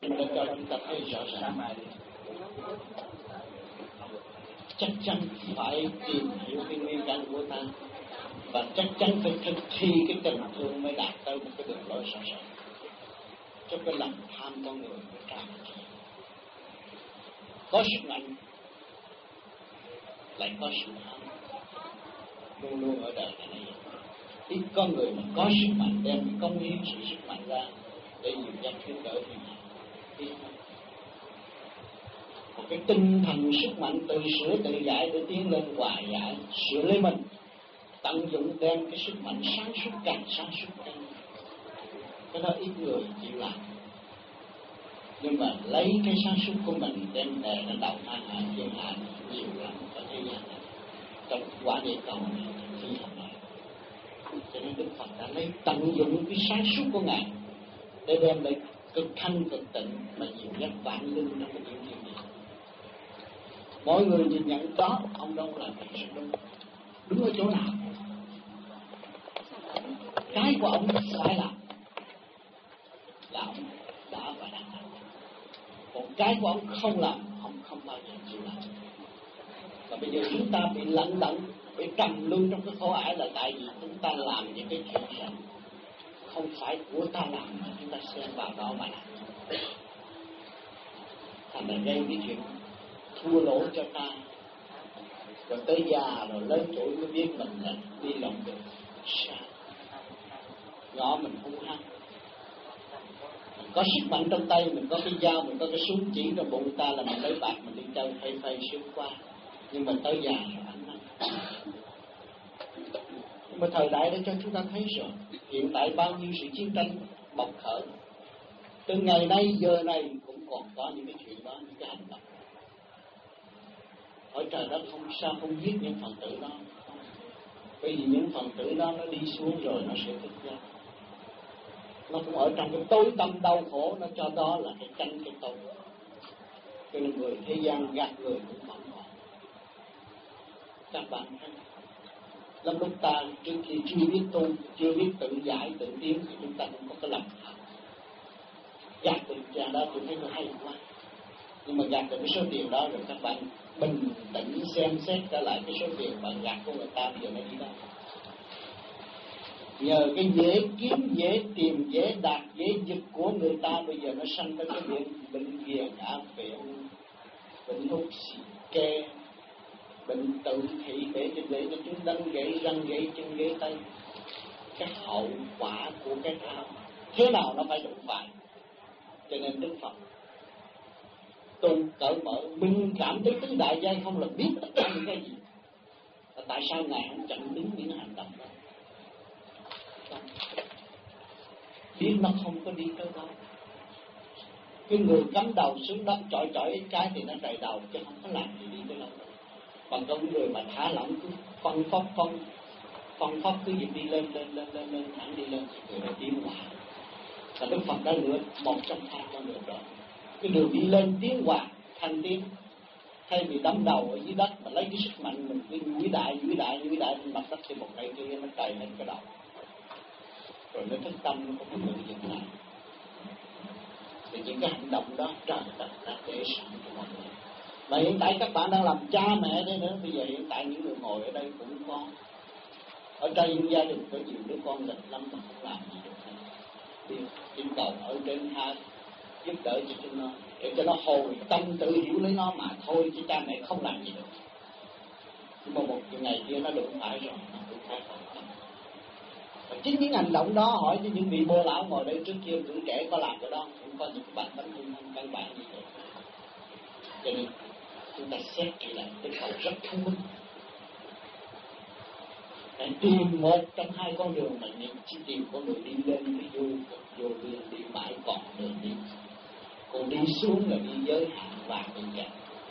Nó cho chúng ta thấy rõ ràng. Chắc chắn phải tìm hiểu cái nguyên căn của ta, và chắc chắn phải thực thi cái tình thương mới đạt tới một cái đường lối rõ ràng. Cho cái lòng tham con người mới càng có sức mạnh, lại có sự tham, luôn luôn ở đời này. Ít có người mà có sức mạnh đem công hiến sự sức mạnh ra để dìu dắt giúp đỡ thiên hạ. Một cái tinh thần sức mạnh tự sửa tự giải để tiến lên hòa giải, sửa lấy mình, tận dụng đem cái sức mạnh sáng suốt càng sáng suốt hơn. Cái đó ít người chịu làm, nhưng mà lấy cái sáng suốt của mình đem về nó đầu thang hạ thiên hạ nhiều lắm ở thế gian này. Trong quả địa cầu này phi thường này, cho nên Đức Phật đã lấy tận dụng cái sáng suốt của Ngài để đem lại cực thanh cực tịnh mà dìu dắt vạn linh trong cái chuyện gì. Mọi người nhìn nhận đó, ông đâu làm việc rất đúng. Đúng ở chỗ nào? Cái của ông phải làm là ông đã và đang làm. Còn cái của ông không làm, ông không bao giờ chịu làm. Và bây giờ chúng ta bị lẫn lẫn, bị trầm luân trong cái khổ ải là tại vì chúng ta làm những cái chuyện không phải của ta làm mà chúng ta xen vào đó mà làm. Thành ra gây cái chuyện thua lỗ cho ta, rồi tới già rồi lớn tuổi mới biết mình là đi lòng đường sai. Nhỏ mình hung hăng, mình có sức mạnh trong tay, mình có cái dao, mình có cái súng chỉ trong bụng ta là mình lấy bạc mình đi chơi phây phây xuyên qua. Nhưng mà tới già rồi ảnh năng. Nhưng mà thời đại đã cho chúng ta thấy rồi, hiện tại bao nhiêu sự chiến tranh bộc khởi, từ ngày nay giờ này cũng còn có những cái chuyện đó, những cái hành động. Hỏi trời đất không sao không giết những phần tử đó, bởi vì những phần tử đó nó đi xuống rồi nó sẽ thức ra. Nó cũng ở trong cái tối tâm đau khổ, nó cho đó là cái tranh cái tội. Cho nên người thế gian gạt người cũng vẫn còn. Các bạn thấy, lâm lúc ta trước khi chưa biết tu, chưa biết tự giải tự tiến thì chúng ta cũng có cái lòng tham. Gạt được cha đó tôi thấy nó hay quá. Nhưng mà gạt được cái số tiền đó rồi các bạn bình tĩnh xem xét trở lại cái số tiền bạn gạt của người ta bây giờ nó đi đâu. Nhờ cái dễ kiếm, dễ tìm, dễ đạt, dễ giật của người ta bây giờ nó sanh tới cái bệnh ghiền áp viện, bệnh hút xì ke, bệnh tự thị để cho chúng đánh gãy răng, gãy chân, gãy tay. Cái hậu quả của cái tham thế nào nó phải đụng phải. Cho nên Đức Phật tu cởi mở, mình cảm thấy tứ đại giai không là biết tất cả những cái gì. Và tại sao Ngài không chặn đứng những hành động đó? Biết nó không có đi tới đâu. Cái người cắm đầu xuống đất chọi cái thì nó đầy đầu chứ không có làm gì đi tới đâu. Còn có người mà thả lỏng cứ phân phóc cứ việc đi lên thẳng đi lên thì người nó tiến hóa. Và Đức Phật đã lựa một trong hai con đường đó. Cái đường đi lên tiến hóa thành tiến, thay vì đâm đầu ở dưới đất mà lấy cái sức mạnh mình cứ duỗi đại trên mặt đất thì một cây kia nó chạy lên cái đầu. Rồi nó thức tâm nó không có dừng lại. Thì những cái hành động đó trời đất đã để sẵn cho mọi người. Và hiện tại các bạn đang làm cha mẹ đấy nữa. Bây giờ hiện tại những người ngồi ở đây cũng có. Ở trong gia đình có nhiều đứa con nghịch lắm mà không làm gì được. Thì xin cầu ở trên tha giúp đỡ cho chúng nó, để cho nó hồi tâm tự hiểu lấy nó mà thôi, chứ cha mẹ không làm gì được. Nhưng mà một ngày kia nó đụng phải rồi nó cũng phải hồi tâm. Và chính những hành động đó, hỏi cho những vị bô lão ngồi đây trước kia tuổi trẻ có làm cái đó, cũng có những bản tánh căn bản như vậy. Cho nên chúng ta xét kỹ lại cái cậu rất thông minh. Để tìm một trong hai con đường mà mình chỉ tìm con đường đi lên với vô đường đi mãi còn đường đi. Còn đi xuống là đi giới hạn và bên cạnh.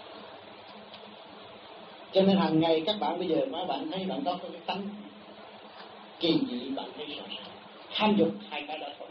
Cho nên hàng ngày các bạn bây giờ mấy bạn thấy bạn có cái tánh kỳ dị, bạn thấy rõ ràng. Tham dục hai cái đó thôi.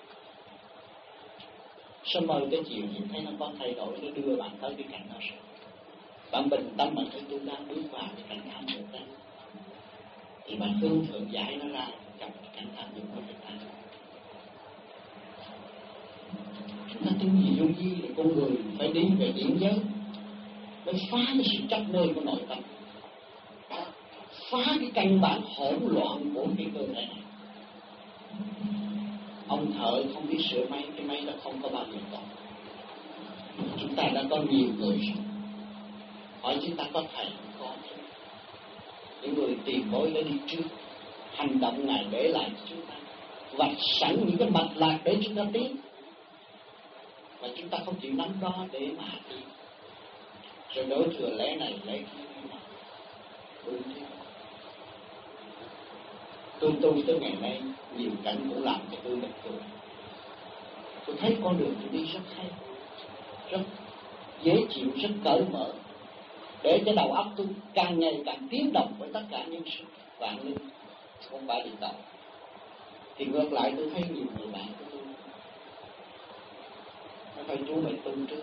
Sau mời cái chiều nhìn thấy nó có thay đổi, nó đưa bạn tới cái cảnh đó rồi. Bạn bình tâm bạn thấy tôi đang bước vào cái cảnh tham dục đó. Thì bạn phương thượng giải nó ra trong cái cảnh tham dục của chúng ta. Chúng ta tu gì vô vi thì con người phải đi về điển giới, để phá cái sự chấp mê của nội tâm, phá cái căn bản hỗn loạn của cái cơ thể này. Ông thợ không biết sửa máy, cái máy đó không có bao giờ còn. Chúng ta đã có nhiều người rồi. Hỏi chúng ta có thầy không? Có. Những người tiền bối đã đi trước, hành động Ngài để lại cho chúng ta, vạch sẵn những cái mạch lạc để chúng ta tiến, và chúng ta không chịu nắm đó để mà đi, rồi đối thừa lẽ này lẽ kia. Tôi tu tới ngày nay nhiều cảnh cũng làm cho tôi bật cười. Tôi thấy con đường tôi đi rất hay, rất dễ chịu, rất cởi mở, để cho đầu óc tôi càng ngày càng tiến động với tất cả những sự vạn linh, không phải đi tàu. Thì ngược lại tôi thấy nhiều người bạn của tôi nó phải chú mày tu trước,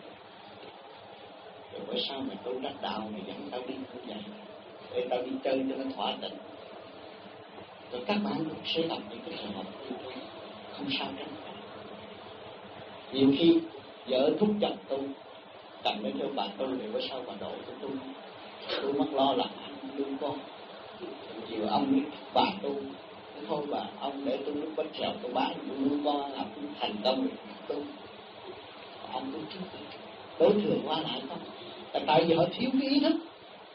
rồi bữa sau mày tu đắc đạo, mày dẫn tao đi không vậy, để tao đi chơi cho nó thỏa tình. Rồi các bạn cũng sẽ gặp những cái trường hợp như thế, không sao tránh. Nhiều khi vợ thúc chồng tu, cầm đến cho bà tu, rồi bữa sau bà đổ cho tôi mất lo làm ăn nuôi con. Chiều ông biết bà tu, thôi bà ông để tôi lúc bánh xèo tôi bán tôi nuôi con làm tôi thành công rồi tu. Ông cũng trước đối thường qua lại không, là tại vì họ thiếu cái ý thức,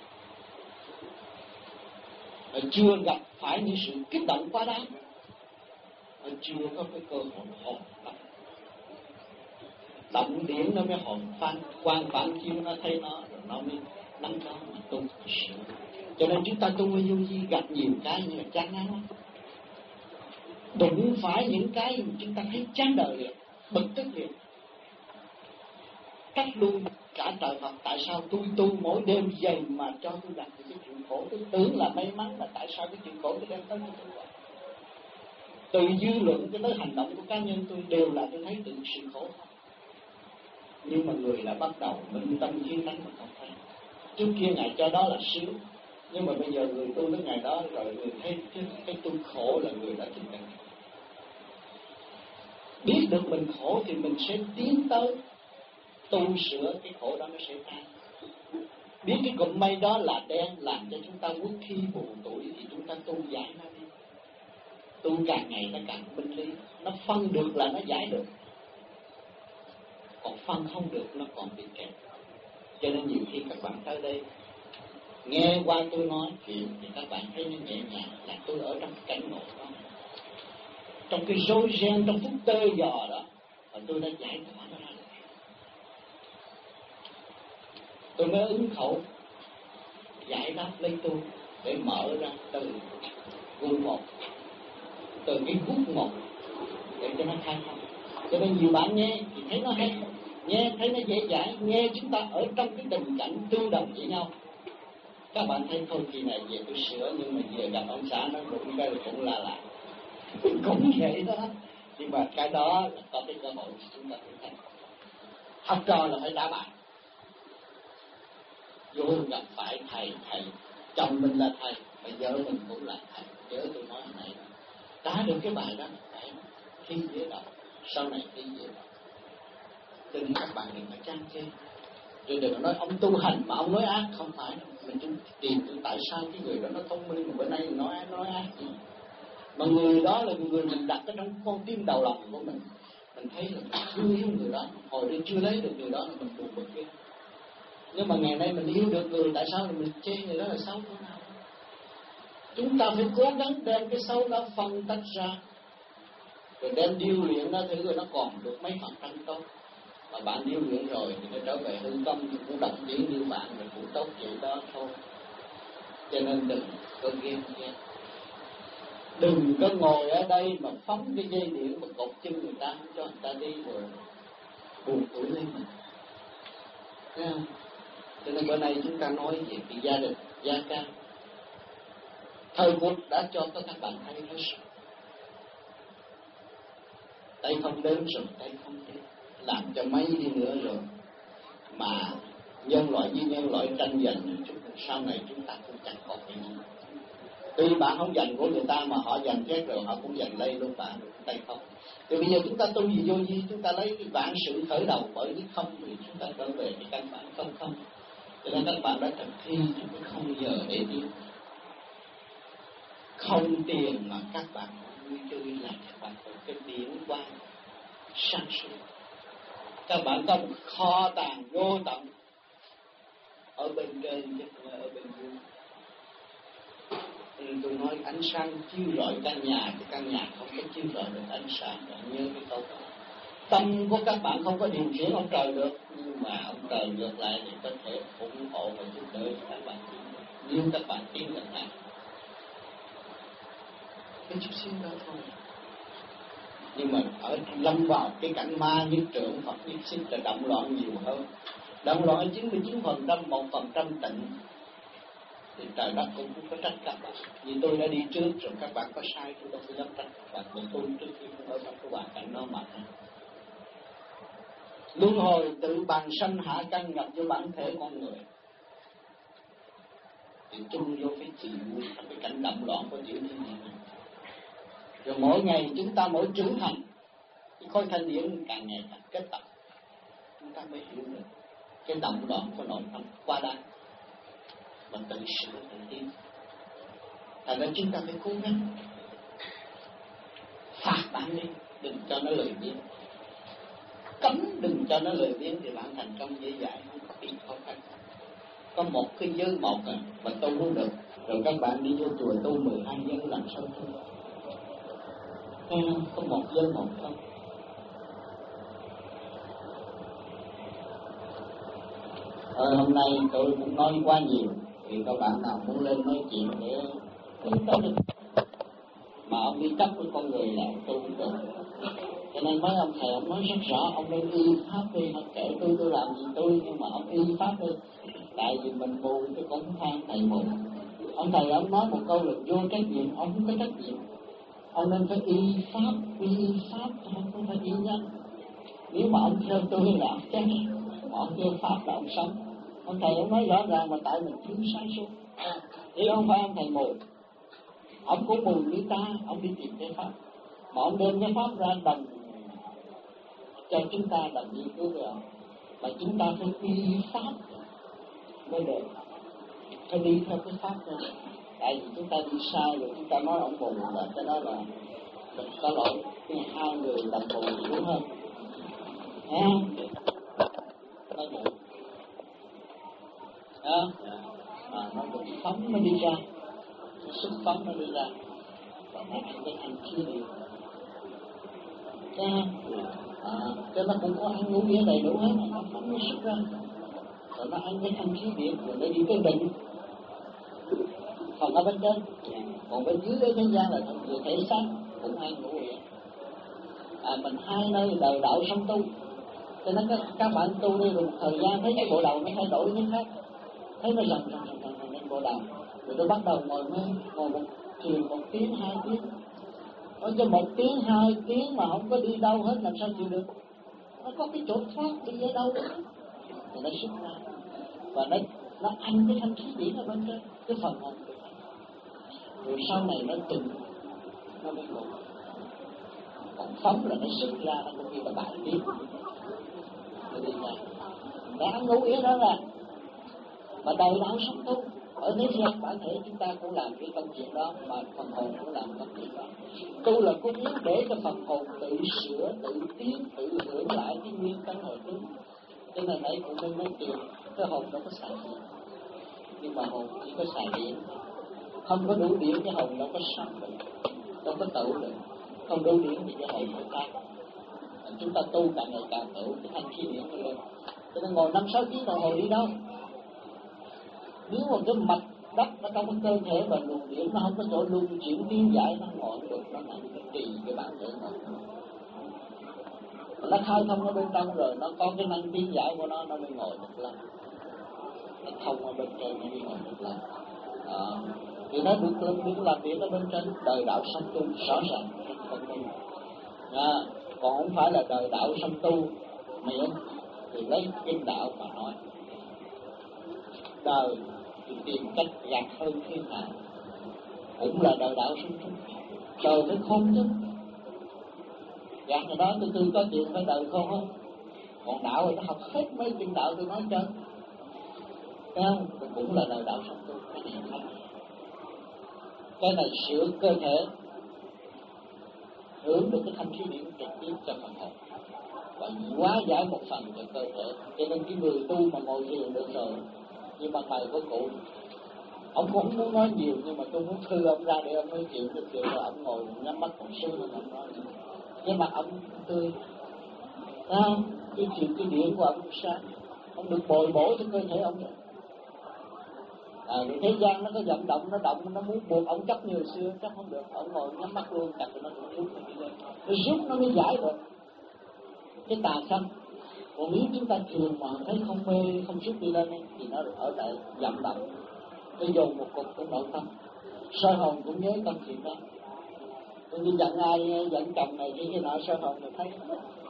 họ chưa gặp phải những sự kích động quá đáng, họ chưa có cái cơ hội hồn tâm. Động điểm nó mới hồn phán, quan phản chiếu nó thấy nó, rồi nó mới nắm đó mà tu sửa. Cho nên chúng ta tu vô vi gặp nhiều cái như là chán ngán lắm. Đụng phải những cái mà chúng ta thấy chán đời liền, bực tức liền, cắt luôn cả trời Phật. Tại sao tôi tu mỗi đêm dày mà cho tôi gặp cái chuyện khổ? Tôi tưởng là may mắn, mà tại sao cái chuyện khổ tôi đem tới cho tôi? Từ dư luận cho tới hành động của cá nhân tôi đều là tôi thấy tự sự khổ. Nhưng mà người đã bắt đầu minh tâm chiến thắng mà không thấy. Trước kia Ngài cho đó là sướng, nhưng mà bây giờ người tu đến ngày đó rồi người thấy cái tu khổ là người đã thức tỉnh. Biết được mình khổ thì mình sẽ tiến tới tu sửa cái khổ đó, nó sẽ tan. Biết cái cụm mây đó là đen làm cho chúng ta uất khi buồn tuổi thì chúng ta tu giải nó đi. Tu càng ngày nó càng minh lý, nó phân được là nó giải được, còn phân không được nó còn bị kẹt. Cho nên nhiều khi các bạn tới đây nghe qua tôi nói chuyện thì các bạn thấy nó nhẹ nhàng, là tôi ở trong cái cảnh ngộ đó, trong cái rối ren, trong phút tơ giò đó, và tôi đã giải tỏa nó ra. Tôi mới ứng khẩu giải đáp lấy tôi để mở ra từ gương một, từ cái gút một, để cho nó khai thông. Cho nên nhiều bạn nghe thì thấy nó hay, nghe thấy nó dễ dãi, nghe chúng ta ở trong cái tình cảnh tương đồng với nhau. Các bạn thấy thôi kỳ này về tôi sửa, nhưng mà về gặp ông xã nó đụng cái cũng là cũng vậy đó. Nhưng mà cái đó là có cái cơ hội chúng ta thực hành. Học trò là phải đá bài. Vô gặp phải thầy, chồng mình là thầy, mà vợ mình cũng là thầy. Nhớ tôi nói này, đá được cái bài đó phải khi dễ đọc, sau này khi dễ đọc. Cho nên các bạn đừng phải chán chê. Rồi đừng nói ông tu hành mà ông nói ác, không phải đâu. Mình chúng tìm tại sao cái người đó nó thông minh mà bữa nay mình nói ác gì. Mà người đó là người mình đặt ở trong con tim đầu lòng của mình thấy là mình thương yêu người đó. Hồi đây chưa lấy được người đó là mình buồn bực kia. Nhưng mà ngày nay mình yêu được người, tại sao mình chê người đó là xấu thế nào? Chúng ta phải cố gắng đem cái xấu đó phân tách ra, rồi đem điêu luyện nó thử, rồi nó còn được mấy phần trăm tốt. Mà bạn điêu luyện rồi thì nó trở về hư công, thì cũng động chuyển như bạn, rồi cũng tốt vậy đó thôi. Cho nên đừng có ghen. Đừng có ngồi ở đây mà phóng cái dây điện mà cột chân người ta, cho người ta đi rồi buồn tuổi lên mình. Thấy không? Cho nên bữa nay chúng ta nói về cái gia đình, gia can. Thời cuộc đã cho các bạn thấy hết rồi. Tay không đến rồi, tay không đến. Làm cho mấy đi nữa rồi. Mà nhân loại với nhân loại tranh giành, sau này chúng ta cũng chẳng còn cái gì. Tuy bạn không giành của người ta mà họ giành chết rồi họ cũng giành lấy luôn bạn, tay không. Thì bây giờ chúng ta tu gì vô vi, chúng ta lấy cái vạn sự khởi đầu bởi cái không thì chúng ta trở về cái căn bản không không. Cho nên các bạn đã thực thi trong cái không giờ để đi. Không tiền mà các bạn vui chơi là các bạn có cái điển quang sáng suốt. Các bạn có một kho tàng vô tận ở bên trên chứ không phải ở bên dưới. Tôi nói ánh sáng chiếu rọi căn nhà thì căn nhà không có chiếu rọi được ánh sáng. Bạn nhớ cái câu đó. Tâm của các bạn không có điều khiển ông trời được, nhưng mà ông trời ngược lại thì có thể ủng hộ và giúp đỡ các bạn nếu các bạn tin được này. Cái chút xíu đó thôi. Nhưng mà ở lâm vào cái cảnh ma nhất trưởng hoặc nhất xích là động loạn nhiều hơn. Động loạn 99%, 1% tịnh. Thì trời đất cũng có trách các bạn. Vì tôi đã đi trước rồi các bạn có sai tôi đâu phải dám trách các bạn. Mà tôi trước khi không ở trong cái hoàn cảnh đó mà. Luân hồi tự bằng sanh hạ căn nhập với bản thể con người. Thì chung vô phải chịu trong cái cảnh động loạn của tiểu thiên địa này. Rồi mỗi ngày chúng ta mỗi trưởng thành, cái khối thanh điển càng ngày càng kết tập. Chúng ta mới hiểu được cái động loạn của nội tâm qua đây. Mình tự sửa tự tiến. Thành ra chúng ta phải cố gắng phạt bạn đi, đừng cho nó lười biếng. Cấm đừng cho nó lười biếng thì bạn thành công dễ dãi, không có gì khó khăn. Có một cái giới một mà tu cũng được. Rồi các bạn đi vô chùa tu 12 giới làm sao tu? Có một giới một không? Hôm nay tôi cũng nói quá nhiều. Thì các bạn nào muốn lên nói chuyện để tới được. Mà ông đi chấp với con người là tôi cũng được. Cho nên mấy ông thầy ông nói rất rõ, ông nên y pháp đi, họ kể tôi làm gì tôi, nhưng mà ông y pháp đi. Tại vì mình mù tôi cũng than thầy mù. Ông thầy ông nói một câu là vô trách nhiệm, ông không có trách nhiệm. Ông nên phải y pháp thôi, không phải y nhân. Nếu mà ông theo tôi là ông chết, mà ông theo pháp là ông sống. Ông thầy ông nói rõ ràng mà tại mình thiếu sáng suốt. Chứ không phải ông thầy mù. Ông cũng mù như ta, ông đi tìm cái pháp. Mà ông đem cái pháp ra đồng cho chúng ta đồng nghiên cứu về ông. Mà chúng ta phải y pháp mới được. Phải đi theo cái pháp thôi. Tại vì chúng ta đi sai rồi chúng ta nói ông mù là cái đó là mình có lỗi. Hai người đồng mù đúng hơn. Nói mù. Nó cũng phóng nó đi ra. Sức phóng nó đi ra. Và nó ăn cái thanh khí đi. Cho nó cũng có ăn ngủ nghĩa đầy đủ hết. Nó phóng nó sức ra. Rồi nó ăn cái thanh khí điện. Rồi nó đi tới định. Còn ở bên trên. Còn bên dưới cái nhân gian là người thể xác. Cũng ăn ngủ nghĩa. Mình hai nơi đời đạo sống tu. Cho nên các bạn tu đi một thời gian thấy cái bộ đầu nó thay đổi như khác. Thấy nó dần lên bộ đầu. Rồi tôi bắt đầu ngồi một chiều 1 tiếng 2 tiếng. Nói cho 1 tiếng 2 tiếng mà không có đi đâu hết làm sao chịu được. Nó có cái chỗ thoát đi ở đâu đó. Rồi nó xuất ra. Và nó ăn cái thanh khí điển ở bên trên. Cái phần hồn. Rồi sau này nó từng nó mới ngủ. Còn phóng là nó xuất ra nó cũng như là bài tiếp. Nó đi ra. Nó ăn ngủ nghĩa đó là. Mà đời đạo sống tu. Ở thế gian bản thể chúng ta cũng làm cái công chuyện đó. Mà phần hồn cũng làm công chuyện đó. Tu là cố gắng để cho phần hồn tự sửa, tự tiến, tự hưởng lại cái nguyên căn hồi trước. Cho nên nãy cũng nên nói chuyện. Cái hồn đâu có xài điện. Nhưng mà hồn chỉ có xài điện. Không có đủ điện cái hồn đâu có sống được. Đâu có tự được. Không đủ điện thì cái hồn không tan. Chúng ta tu càng ngày càng tự cái thanh khí điện nó lên. Cho nên ngồi 5-6 tiếng đồng hồ đi đâu. Nếu mà cái mạch đất nó trong cái cơ thể và luồng điện nó không có chỗ luân chuyển tiến giải, nó ngồi được, nó nằm trì cái bản thể ngồi. Nó khai thông ở bên trong rồi, nó có cái năng tiến giải của nó mới ngồi được lâu. Nó thông ở bên trên nó mới ngồi được lâu. Thì nó được làm việc ở bên trên. Đời đạo sống tu rõ ràng không minh. Còn không phải là đời đạo sống tu miệng thì lấy kinh đạo mà nói. Đời thì tìm cách gạt hơn thiên hạ. cũng là đời đạo sung túc. Đời phải khôn chứ. Dạ ngày đó tôi có chuyện phải đời khôn không? Còn đạo thì nó học hết mấy chuyện đạo tôi nói chơi. Thấy không? Cũng là đời đạo sung túc. Cái này sửa cơ thể, hưởng được cái thanh khí điển trực tiếp cho phần hồn và hóa giải một phần cho cơ thể. Cho nên cái người tu mà ngồi thiền được rồi, như ban thầy của cụ, ông cũng không muốn nói nhiều, nhưng mà tôi muốn thư ông ra để ông nói chuyện được chuyện rồi ông ngồi nhắm mắt còn sướng hơn ông nói. Cái mặt ông tươi, cái chuyện cái điển của ông sáng, ông được bồi bổ cho cơ thể ông rồi. Thế gian nó có vận động, nó muốn buộc ông chấp như hồi xưa, chắc không được. Ông ngồi nhắm mắt luôn, chặt nó cũng rút nó đi lên. Nó rút nó mới giải được cái tà sanh. Còn nếu chúng ta thường mà thấy không mê, không rút đi lên thì nó ở tại vận động, nó dồn một cục trong nội tâm. Soi hồn cũng nhớ tâm chuyện đó. Tôi đi giận ai, giận chồng này khi nọ, soi hồn thì thấy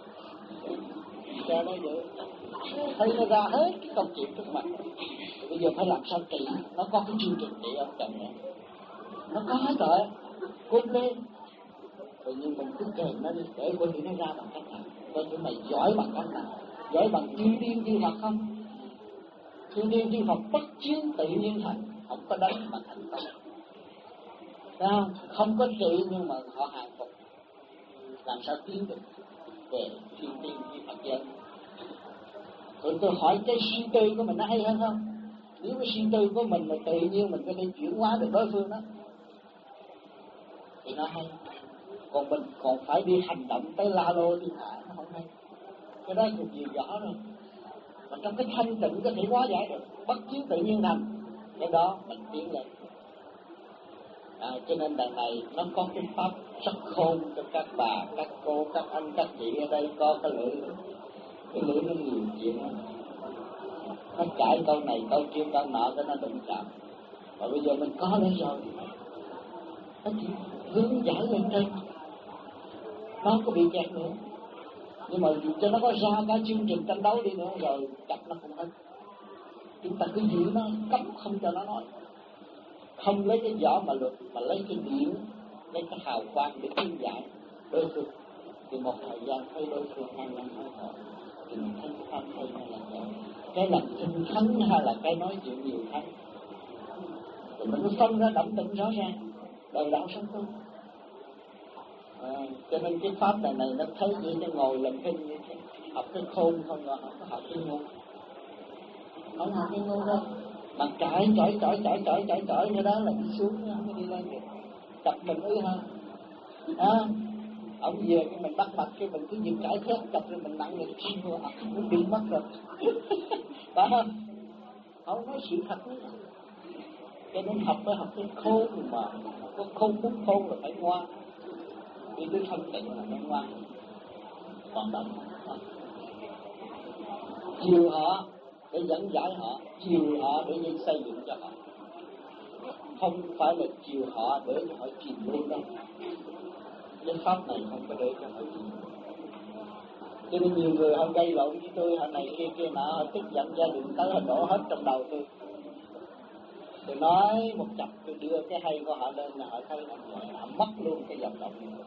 ra đó vậy, thấy nó ra hết cái công chuyện trước mặt. Bây giờ phải làm sao trị. Nó có cái chương trình trị ông chồng này, nó có hết rồi, cốt lên. Tự nhiên mình cứ kèm nó đi để coi thử nó ra bằng cách nào. Coi thử mày giỏi bằng cách nào. Giỏi bằng thiên tiên thiên Phật không? Thiên tiên thiên Phật bất chiến tự nhiên thành, không có đánh mà thành công. Không có trị nhưng mà họ hàng phục. Làm sao tiến được về thiên tiên thiên Phật giới? Rồi tôi hỏi cái suy tư của mình nó hay hơn không? Nếu cái suy tư của mình là tự nhiên mình có thể chuyển hóa được đối phương đó thì nó hay. Còn mình còn phải đi hành động tới la lô thiên hạ, nó không hay. Cái đó thuộc về rõ rồi. Mà trong cái thanh tịnh có thể hóa giải được, bất chiến tự nhiên thành, cái đó mình tiến lên. Cho nên đằng này nó có cái pháp rất khôn cho các bà, các cô, các anh, các chị ở đây có cái lưỡi nó nhiều chuyện lắm. Nó trải câu này, câu kia, câu nọ cho nó đụng chạm. Và bây giờ mình có nó rồi, nó chỉ hướng giải lên trên, nó không có bị kẹt nữa. Nhưng mà cho nó có ra cả chương trình tranh đấu đi nữa rồi chặt nó không hết. Chúng ta cứ giữ nó, cấm không cho nó nói. Không lấy cái vỏ mà luật, mà lấy cái điển, lấy cái hào quang để khuyên giải đối phương. Thì một thời gian thấy đối phương ăn năn hối cải, thì mình thấy tham hay là cái làm kinh thánh hay là cái nói chuyện nhiều thánh. Thì mình mới phân ra động tĩnh rõ ràng, đời đạo sống tu. Cho nên cái pháp này nó thấy như nó ngồi làm kinh như thế, học cái khôn không rồi không có học cái ngu. Không học cái ngu đâu. Mà chọi như đó là đi xuống, không có đi lên được. Chập mình ư ha. Ông về cái mình bắt mặt cái mình cứ nhìn cãi khét, chập rồi mình nặng được chi rồi, cũng bị mất rồi. Phải không? Không nói sự thật nữa. Cho nên học phải học cái khôn mà, có khôn muốn khôn là phải ngoan. Đi tới thanh tịnh là phải ngoan. Còn động chiều họ để dẫn giải họ, chiều họ để xây dựng cho họ, không phải là chiều họ để cho họ chìm luôn đâu. Cái pháp này không có để cho họ chìm. Cho nên nhiều người họ gây lộn với tôi, họ này kia nọ, họ tức giận gia đình tới họ đổ hết trong đầu tôi. Tôi nói một chập tôi đưa cái hay của họ lên là họ thấy họ mất luôn cái vận động này.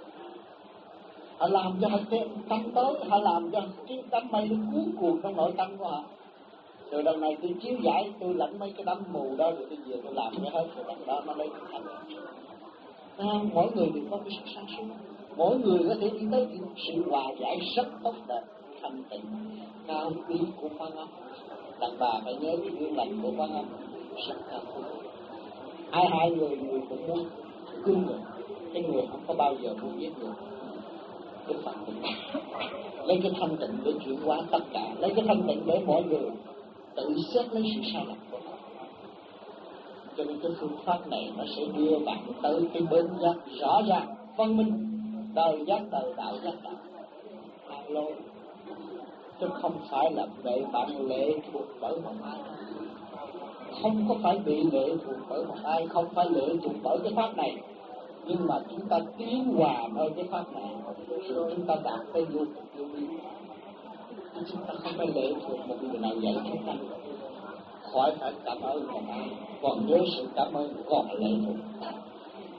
Họ làm cho họ tâm tối, họ làm cho cái đám mây nó cuốn cuồng trong nội tâm của họ. Rồi lần này tôi chiếu giải, tôi lãnh mấy cái đám mù đó rồi tôi về tôi làm cái hết rồi đằng đó nó lấy cái thành. Mỗi người đều có cái sự sáng suốt, mỗi người có thể đi tới sự hòa giải rất tốt đẹp, thanh tịnh, cao quý của Quan Âm. Đàn bà phải nhớ cái gương lành của Quan Âm rất cao quý. Hai người cũng muốn cưng người, cái người không có bao giờ muốn giết người. Cái Phật lấy cái thanh tịnh để chuyển hóa tất cả, lấy cái thanh tịnh để mọi người tự xét lấy sự sai lầm của họ. Cho nên cái phương pháp này nó sẽ đưa bạn tới cái bến giác rõ ràng, phân minh, đời giác đời đạo giác đạo. Alo, chứ không phải là để bạn lệ thuộc bởi một ai, không có phải bị lệ thuộc bởi một ai, không phải lệ thuộc bởi cái pháp này. Nhưng mà chúng ta tiến hòa nơi cái pháp này rồi chúng ta đạt tới vô cực vô biên. Chúng ta không phải lệ thuộc một người nào dạy chúng ta, khỏi phải cảm ơn một ai, còn nhớ sự cảm ơn còn lệ thuộc.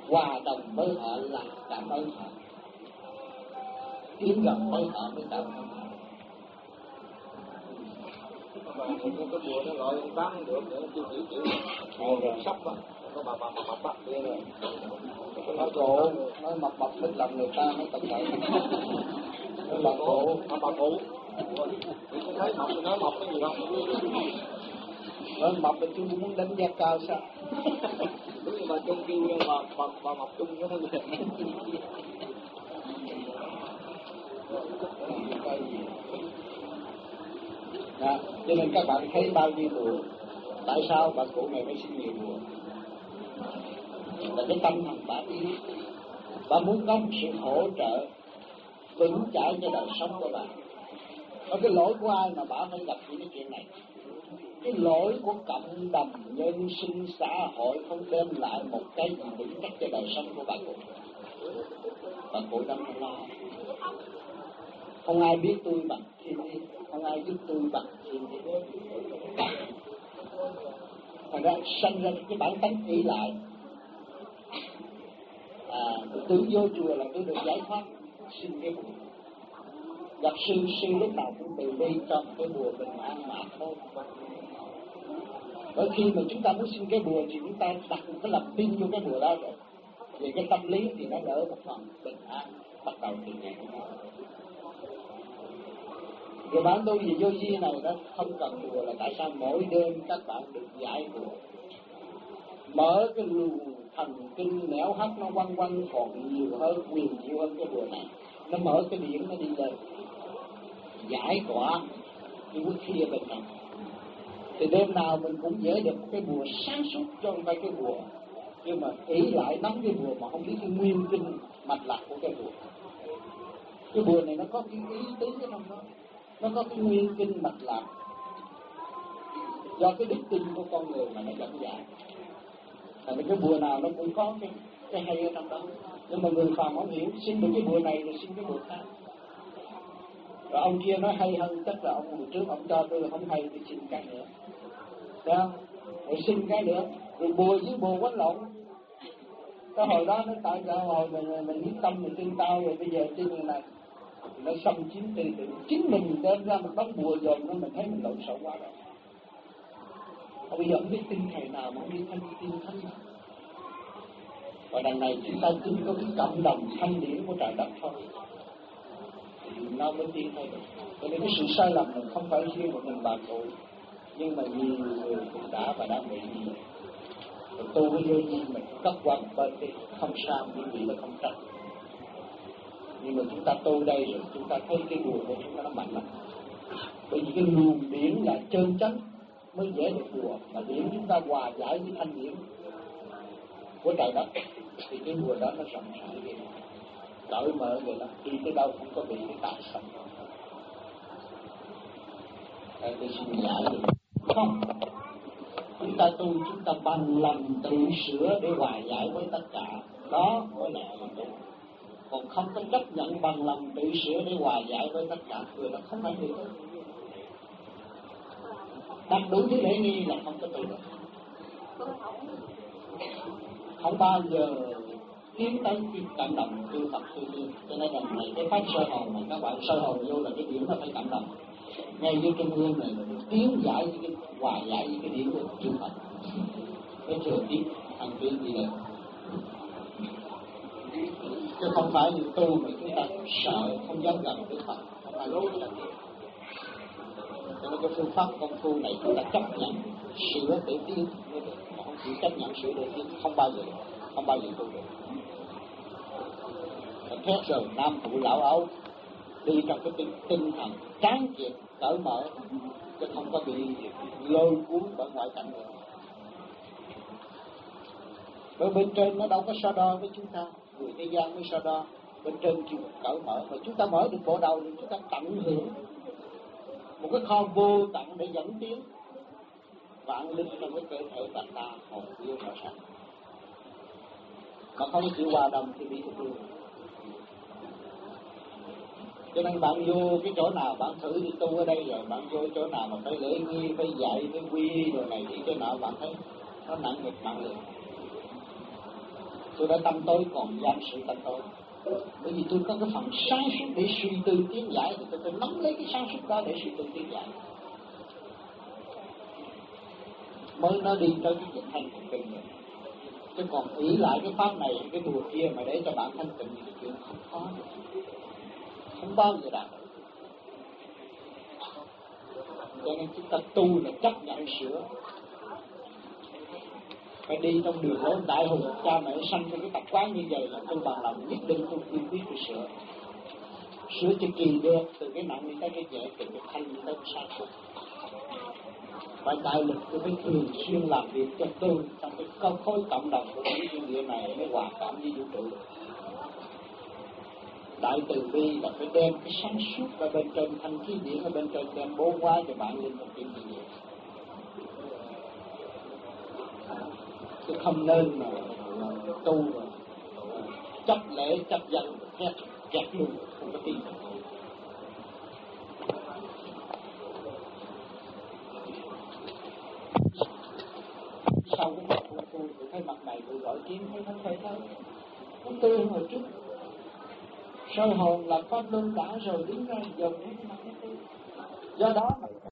hòa đồng với họ là cảm ơn họ, tiến gần với họ mới cảm ơn họ. Cái bùa nó gọi ông Tám được nữa, chịu sắp á, có bà bắt kia rồi. Nói cổ, nói mập mất lòng người ta mới tập lại. Nói bà cổ, bà cụ. Tôi thấy mập thì nói mập cái gì đâu. Nói mập thì chú muốn đánh giá cao sao? Đúng như bà Trung kêu bà mập Trung đó thôi. Cho nên các bạn thấy bao nhiêu bùa, tại sao bà cụ này mới xin nhiều bùa? Là cái tâm thần bà yếu, bà muốn có một sự hỗ trợ vững chãi cho đời sống của bà. Có cái lỗi của ai mà bà phải gặp những cái chuyện này? Cái lỗi của cộng đồng nhân sinh xã hội không đem lại một cái gì vững chắc cho đời sống của bà cụ. Bà cụ đang không lo. Không ai biết tôi bằng thiên nhiên, không ai giúp tôi bằng thiên nhiên. Thành ra sanh ra cái bản tánh ý lại. Tôi vô chùa là tôi được giải thoát, xin cái bùa. Gặp sư lúc nào cũng từ bi cho cái bùa bình an mà thôi. Bởi khi mà chúng ta muốn xin cái bùa thì chúng ta đặt một cái lòng tin vô cái bùa đó rồi. Về cái tâm lý thì nó đỡ một phần bình an, bắt đầu từ ngày hôm đó. Rồi bản tu về vô vi này đó không cần bùa là tại sao mỗi đêm các bạn được giải bùa. Mở cái luồng thần kinh nẻo hấp nó quanh còn nhiều hơn, quyền diệu hơn cái bùa này. Nó mở cái điển nó đi lên, giải tỏa cái quốc kia bên trong. Thì đêm nào mình cũng dễ được cái bùa sáng suốt cho không phải cái bùa. Nhưng mà ý lại nắm cái bùa mà không biết cái nguyên kinh mạch lạc của cái bùa. Cái bùa này nó có cái ý tứ ở trong đó, nó có cái nguyên kinh mạch lạc do cái đức tin của con người mà nó dẫn dạy. Tại vì cái bùa nào nó cũng có cái hay ở trong đó. Nhưng mà người phàm không hiểu, xin được cái bùa này rồi xin cái bùa khác. Rồi ông kia nói hay hơn, tức là ông hồi trước ông cho tôi là không hay thì xin cái nữa. Thấy không? Rồi xin cái nữa, rồi bùa với bùa quánh lộn. Cái hồi đó nó tại sao hồi mình biết tâm mình tin tao rồi bây giờ tin người này. Nó xâm chiếm tư tưởng. Chính mình đem ra một đống bùa dồn nó mình thấy mình lộn xộn quá rồi. Bây giờ không biết tin thầy nào mà không biết tin thánh nào. Và đằng này chúng ta tin có cái cộng đồng thanh điển của trời đất thôi. Thì nó mới tin thôi. Cho nên cái sự sai lầm này không phải riêng một mình bà cụ, nhưng mà nhiều người cũng đã và đang bị như vậy. Rồi tu với vô vi mình cấp qua một bên đi, không sao, những vị là không trách. Nhưng mà chúng ta tu đây rồi chúng ta thấy cái bùa của chúng ta nó mạnh lắm. Bởi vì cái luồng điển là chân chánh mới dễ được bùa, mà điển chúng ta hòa giải với thanh điển của trời đất thì cái bùa đó nó rộng rãi vậy, cởi mở vậy đó, đi tới đâu không có bị cái tài sản. Tôi xin giải được không? Chúng ta tu chúng ta bằng lòng tự sửa để hòa giải với tất cả, đó mới là tu. Còn không có chấp nhận bằng lòng tự sửa để hòa giải với tất cả, người đó không phải người tu. Đặt đủ thứ lễ nghi là không có tu được, không bao giờ tiến tới cái cảm động tu tập tu tiên. Cho nên là này cái pháp soi hồn mà các bạn soi hồn vô là cái điểm nó phải cảm động. Ngay dưới trung ương này là tiến giải với cái hòa giải với cái điểm của chư Phật, cái thừa tiếp thằng tiến đi lên. Chứ không phải những tu mà chúng ta sợ không dám gần Đức Phật, không phải lối là vậy. Cho nên cái phương pháp công phu này chúng ta chấp nhận sửa để tiến, mà không chỉ chấp nhận sửa để tiến, không bao giờ tu được. Thét rồi nam phụ lão ấu đi trong cái tinh thần tráng kiện cởi mở, chứ không có bị lôi cuốn bởi ngoại cảnh nữa. Bởi bên trên nó đâu có so đo với chúng ta, người thế gian mới so đo. Bên trên chịu cởi mở, mà chúng ta mở được bộ đầu thì chúng ta tận hưởng một cái kho vô tận để dẫn tiến vạn linh trong cái cơ thể bạn ta hồn yêu mở sạch. Mà không chịu hòa đồng thì bị thụt lùi. Cho nên bạn vô cái chỗ nào, bạn thử đi tu ở đây rồi, bạn vô chỗ nào mà phải lễ nghi, phải dạy, phải quy rồi này đi chỗ nào bạn thấy nó nặng nghịch nặng lực. Tôi đã tâm tối còn giam sự tâm tối. Bởi vì tôi có cái phần sáng suốt để suy tư tiến giải, thì tôi nắm lấy cái sáng suốt đó để suy tư tiến giải, mới nó đi tới cái chuyện thanh tịnh rồi. Chứ còn ý lại cái pháp này, cái bùa kia mà để cho bạn thanh tịnh thì chuyện không có được. Không bao giờ đạt được. Cho nên chúng ta tu là chấp nhận sửa. Phải đi trong đường lối đại hùng, cha mẹ sanh cho cái tập quán như vậy là tôi bằng lòng nhất định tôi kiên quyết phải sửa. Sửa cho kỳ được, từ cái nặng đi tới cái nhẹ, từ cái thanh đi tới cái sáng suốt. Phải đại lực tôi phải thường xuyên làm việc cho tôi trong cái khối cộng đồng của cái thiên địa này mới hòa cảm với vũ trụ. Đại từ bi là phải đem cái sáng suốt ở bên trên, thanh khí điển ở bên trên, đem bố qua cho bạn lên một cái gì vậy. Chứ không nên mà tu rồi chấp lễ chấp dân kẹt luôn, không có tin được. Sau cái mặt của tôi thấy mặt này tôi gọi kiếm thấy không phải thôi, nó tươi hơn hồi trước. Soi hồn là pháp luân đã rồi đứng ra dần cái mặt nó tươi. Do đó mà